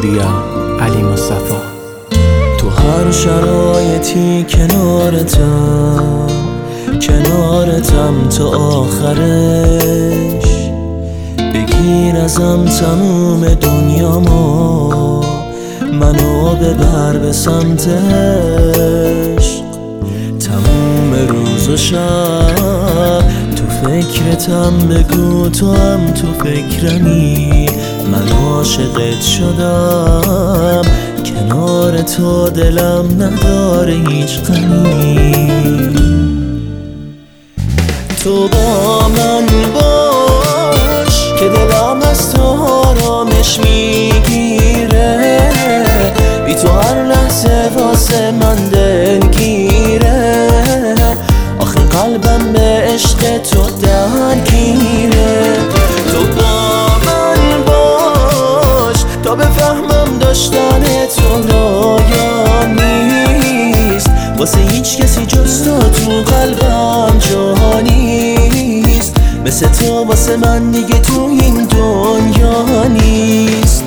پوریا علی مصطفی. تو هر شرایطی کنارتم تا آخرش. بگیر ازم تموم دنیامو، منو ببر به سمت عشق. تموم روز و شب تو فکرتم، بگو تو هم تو فکرمی. من عاشقت شدم، کنار تو دلم نداره هیچ غمی. تو با من باش که دلم از تو آرامش میگیره. بی تو هر لحظه واسه من دلگیره. آخه قلبم به عشق تو درگیره. تو با من باش تا بفهمم داشتن تو رایان نیست. واسه هیچ کسی جز تو قلبم جا نیست. مثل تو واسه من دیگه تو این دنیا نیست.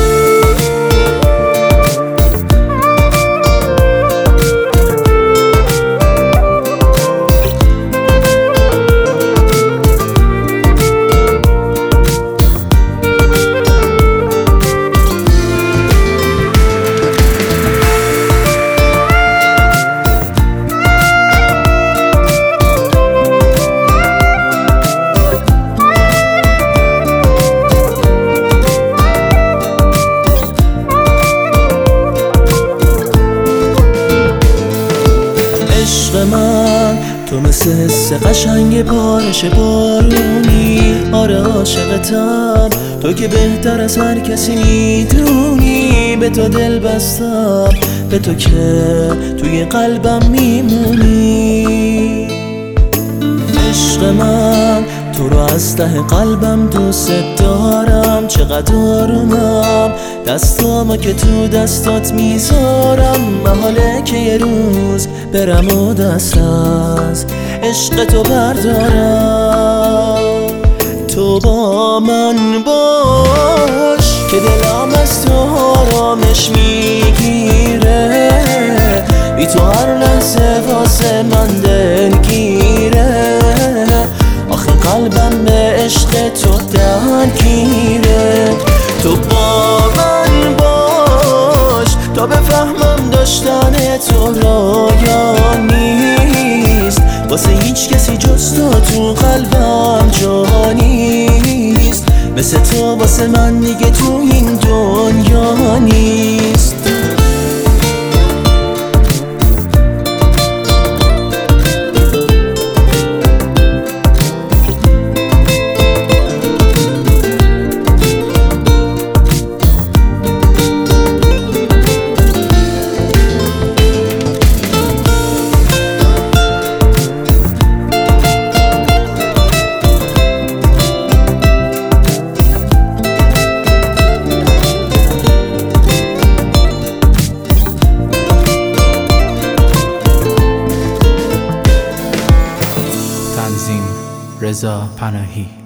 من تو مثل حس قشنگ بارش بارونی. آره عاشقتم، تو که بهتر از هر کسی میدونی. به تو دل بستم، به تو که توی قلبم میمونی. عشق من تو رو از ته قلبم دوست دارم. چقدر آرومم دستامو که تو دستات میذارم. محاله که یه روز برم و دست از عشق تو بردارم. تو با من باش که دلم از تو آرامش میگیره. بی تو هر لحظه واسه من دلگیره. آخه قلبم به عشق تو درگیره. تو با من باش تا بفهمم داشتن تو رایان نیست. واسه هیچ کسی جز تو قلبم جا نیست. مثل تو واسه من دیگه تو این دنیا نیست. تنظیم رضا پناهی.